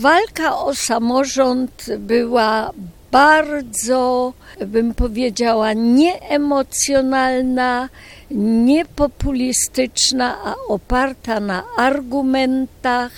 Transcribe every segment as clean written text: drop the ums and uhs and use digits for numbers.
Walka o samorząd była bardzo, bym powiedziała, nieemocjonalna, niepopulistyczna, a oparta na argumentach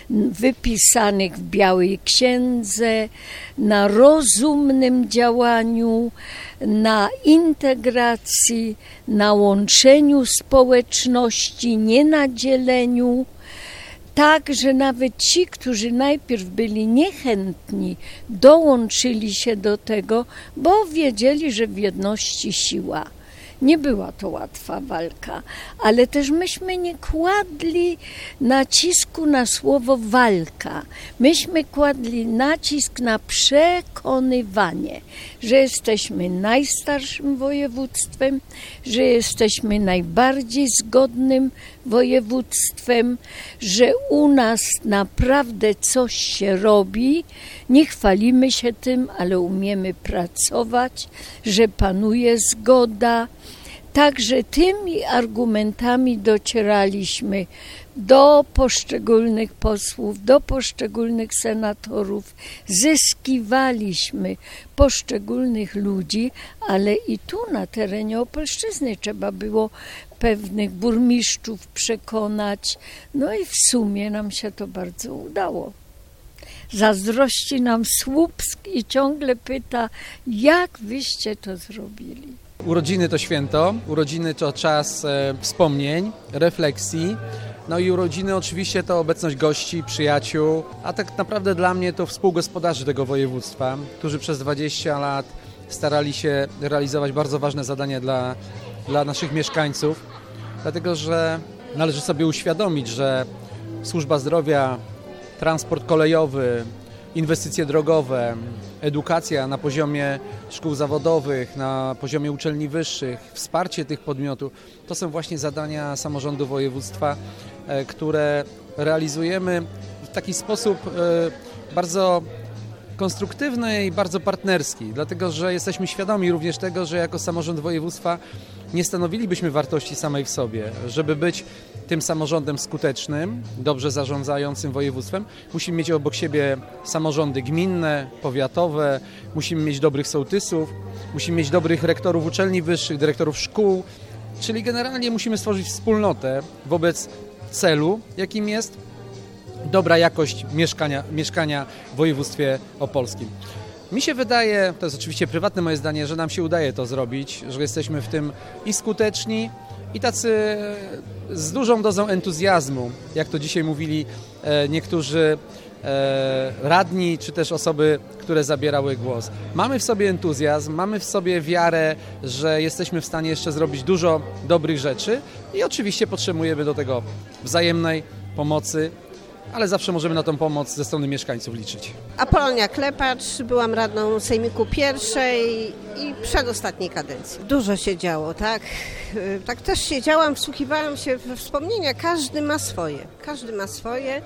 wypisanych w Białej Księdze, na rozumnym działaniu, na integracji, na łączeniu społeczności, nie na dzieleniu. Tak, że nawet ci, którzy najpierw byli niechętni, dołączyli się do tego, bo wiedzieli, że w jedności siła. Nie była to łatwa walka, ale też myśmy nie kładli nacisku na słowo walka. Myśmy kładli nacisk na przekonywanie, że jesteśmy najstarszym województwem, że jesteśmy najbardziej zgodnym województwem, że u nas naprawdę coś się robi. Nie chwalimy się tym, ale umiemy pracować, że panuje zgoda. Także tymi argumentami docieraliśmy do poszczególnych posłów, do poszczególnych senatorów, zyskiwaliśmy poszczególnych ludzi, ale i tu na terenie Opolszczyzny trzeba było pewnych burmistrzów przekonać. No i w sumie nam się to bardzo udało. Zazdrości nam Słupsk i ciągle pyta, jak wyście to zrobili. Urodziny to święto, urodziny to czas wspomnień, refleksji. No i urodziny oczywiście to obecność gości, przyjaciół, a tak naprawdę dla mnie to współgospodarzy tego województwa, którzy przez 20 lat starali się realizować bardzo ważne zadania dla naszych mieszkańców, dlatego że należy sobie uświadomić, że służba zdrowia, transport kolejowy, inwestycje drogowe, edukacja na poziomie szkół zawodowych, na poziomie uczelni wyższych, wsparcie tych podmiotów, to są właśnie zadania samorządu województwa, które realizujemy w taki sposób bardzo konstruktywny i bardzo partnerski, dlatego że jesteśmy świadomi również tego, że jako samorząd województwa nie stanowilibyśmy wartości samej w sobie. Żeby być tym samorządem skutecznym, dobrze zarządzającym województwem, musimy mieć obok siebie samorządy gminne, powiatowe, musimy mieć dobrych sołtysów, musimy mieć dobrych rektorów uczelni wyższych, dyrektorów szkół, czyli generalnie musimy stworzyć wspólnotę wobec celu, jakim jest dobra jakość mieszkania w województwie opolskim. Mi się wydaje, to jest oczywiście prywatne moje zdanie, że nam się udaje to zrobić, że jesteśmy w tym i skuteczni, i tacy z dużą dozą entuzjazmu, jak to dzisiaj mówili niektórzy radni, czy też osoby, które zabierały głos. Mamy w sobie entuzjazm, mamy w sobie wiarę, że jesteśmy w stanie jeszcze zrobić dużo dobrych rzeczy i oczywiście potrzebujemy do tego wzajemnej pomocy, ale zawsze możemy na tą pomoc ze strony mieszkańców liczyć. Apolonia Klepacz, byłam radną sejmiku pierwszej i przedostatniej kadencji. Dużo się działo, tak? Tak też siedziałam, wsłuchiwałam się we wspomnienia, każdy ma swoje.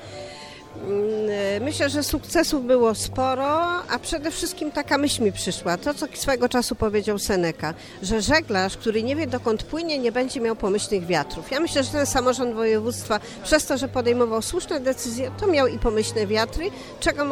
Myślę, że sukcesów było sporo, a przede wszystkim taka myśl mi przyszła. To, co swego czasu powiedział Seneca, że żeglarz, który nie wie, dokąd płynie, nie będzie miał pomyślnych wiatrów. Ja myślę, że ten samorząd województwa, przez to, że podejmował słuszne decyzje, to miał i pomyślne wiatry, co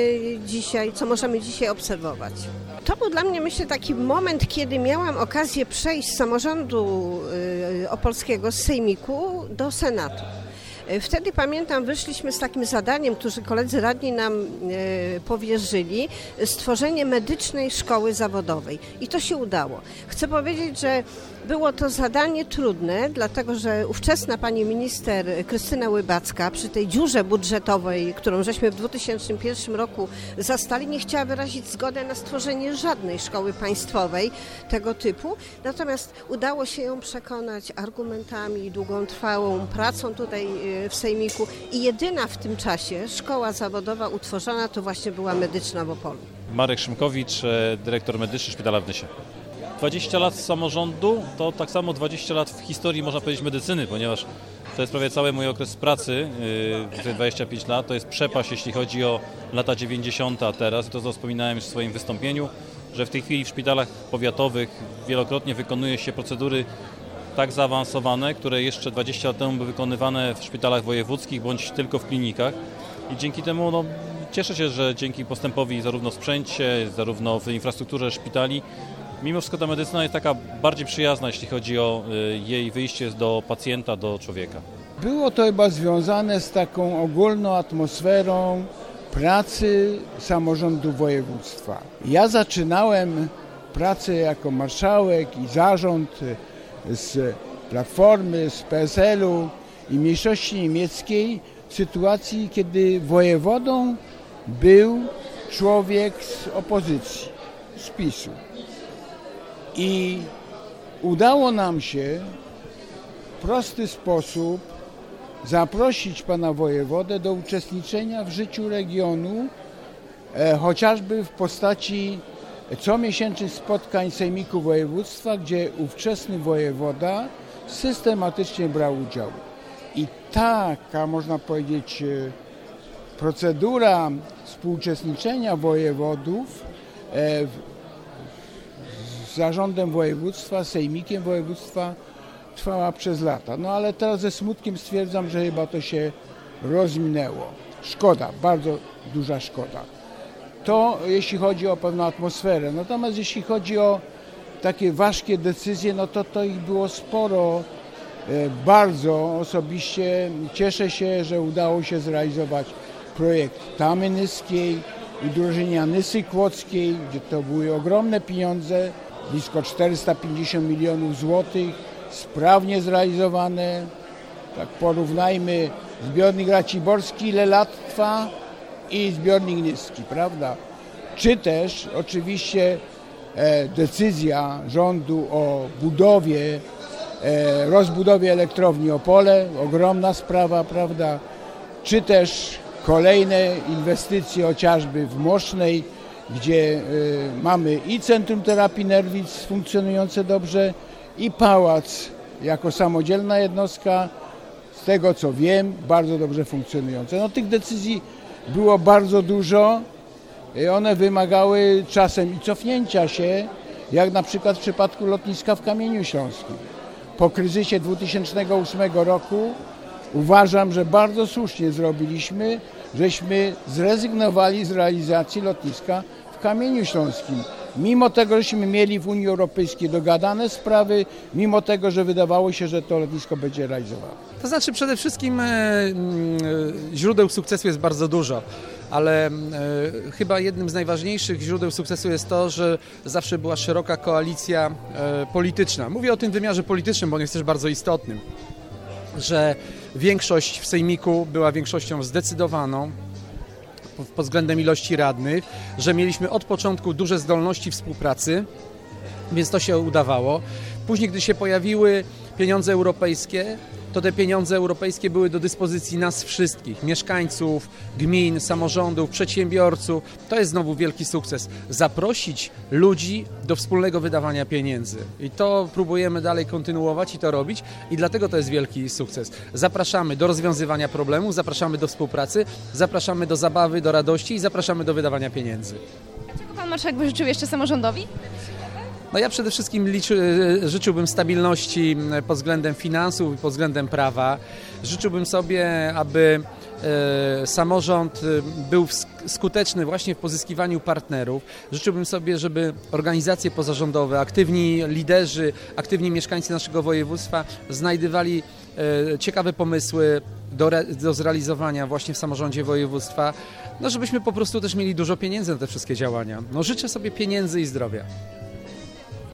możemy dzisiaj obserwować. To był dla mnie, myślę, taki moment, kiedy miałam okazję przejść z samorządu opolskiego, z sejmiku do Senatu. Wtedy pamiętam, wyszliśmy z takim zadaniem, które koledzy radni nam powierzyli, stworzenie medycznej szkoły zawodowej. I to się udało. Chcę powiedzieć, że było to zadanie trudne, dlatego że ówczesna pani minister Krystyna Łybacka przy tej dziurze budżetowej, którą żeśmy w 2001 roku zastali, nie chciała wyrazić zgody na stworzenie żadnej szkoły państwowej tego typu. Natomiast udało się ją przekonać argumentami, długotrwałą pracą tutaj w sejmiku i jedyna w tym czasie szkoła zawodowa utworzona to właśnie była medyczna w Opolu. Marek Szymkowicz, dyrektor medyczny Szpitala w Nysie. 20 lat samorządu to tak samo 20 lat w historii, można powiedzieć, medycyny, ponieważ to jest prawie cały mój okres pracy, te 25 lat, to jest przepaść, jeśli chodzi o lata 90. a teraz, to co wspominałem już w swoim wystąpieniu, że w tej chwili w szpitalach powiatowych wielokrotnie wykonuje się procedury tak zaawansowane, które jeszcze 20 lat temu były wykonywane w szpitalach wojewódzkich bądź tylko w klinikach i dzięki temu cieszę się, że dzięki postępowi zarówno w sprzęcie, zarówno w infrastrukturze szpitali, mimo wszystko ta medycyna jest taka bardziej przyjazna, jeśli chodzi o jej wyjście do pacjenta, do człowieka. Było to chyba związane z taką ogólną atmosferą pracy samorządu województwa. Ja zaczynałem pracę jako marszałek i zarząd z Platformy, z PSL-u i mniejszości niemieckiej w sytuacji, kiedy wojewodą był człowiek z opozycji, z PiS-u. I udało nam się w prosty sposób zaprosić pana wojewodę do uczestniczenia w życiu regionu, chociażby w postaci comiesięcznych spotkań Sejmiku Województwa, gdzie ówczesny wojewoda systematycznie brał udział. I taka, można powiedzieć, procedura współuczestniczenia wojewodów z zarządem województwa, sejmikiem województwa trwała przez lata. No ale teraz ze smutkiem stwierdzam, że chyba to się rozminęło. Szkoda, bardzo duża szkoda. To jeśli chodzi o pewną atmosferę. Natomiast jeśli chodzi o takie ważkie decyzje, no to ich było sporo. Bardzo osobiście cieszę się, że udało się zrealizować projekt Tamy Nyskiej, udrożnienia Nysy Kłodzkiej, gdzie to były ogromne pieniądze, blisko 450 milionów złotych, sprawnie zrealizowane. Tak porównajmy zbiornik Raciborski, ile lat trwa, i zbiornik Nyski, prawda? Czy też oczywiście decyzja rządu o budowie, rozbudowie elektrowni Opole, ogromna sprawa, prawda? Czy też kolejne inwestycje chociażby w Mosznej, gdzie mamy i Centrum Terapii Nerwic funkcjonujące dobrze, i pałac jako samodzielna jednostka, z tego co wiem, bardzo dobrze funkcjonujące. No tych decyzji było bardzo dużo i one wymagały czasem i cofnięcia się, jak na przykład w przypadku lotniska w Kamieniu Śląskim. Po kryzysie 2008 roku uważam, że bardzo słusznie zrobiliśmy, żeśmy zrezygnowali z realizacji lotniska w Kamieniu Śląskim. Mimo tego, żeśmy mieli w Unii Europejskiej dogadane sprawy, mimo tego, że wydawało się, że to lotnisko będzie realizowane. To znaczy przede wszystkim źródeł sukcesu jest bardzo dużo, ale chyba jednym z najważniejszych źródeł sukcesu jest to, że zawsze była szeroka koalicja polityczna. Mówię o tym wymiarze politycznym, bo on jest też bardzo istotnym, że większość w Sejmiku była większością zdecydowaną pod względem ilości radnych, że mieliśmy od początku duże zdolności współpracy, więc to się udawało. Później, gdy się pojawiły pieniądze europejskie, to te pieniądze europejskie były do dyspozycji nas wszystkich, mieszkańców, gmin, samorządów, przedsiębiorców. To jest znowu wielki sukces. Zaprosić ludzi do wspólnego wydawania pieniędzy. I to próbujemy dalej kontynuować i to robić i dlatego to jest wielki sukces. Zapraszamy do rozwiązywania problemów, zapraszamy do współpracy, zapraszamy do zabawy, do radości i zapraszamy do wydawania pieniędzy. Czego pan marszałek by życzył jeszcze samorządowi? No ja przede wszystkim życzyłbym stabilności pod względem finansów i pod względem prawa. Życzyłbym sobie, aby samorząd był skuteczny właśnie w pozyskiwaniu partnerów. Życzyłbym sobie, żeby organizacje pozarządowe, aktywni liderzy, aktywni mieszkańcy naszego województwa znajdywali ciekawe pomysły do zrealizowania właśnie w samorządzie województwa, no żebyśmy po prostu też mieli dużo pieniędzy na te wszystkie działania. No życzę sobie pieniędzy i zdrowia.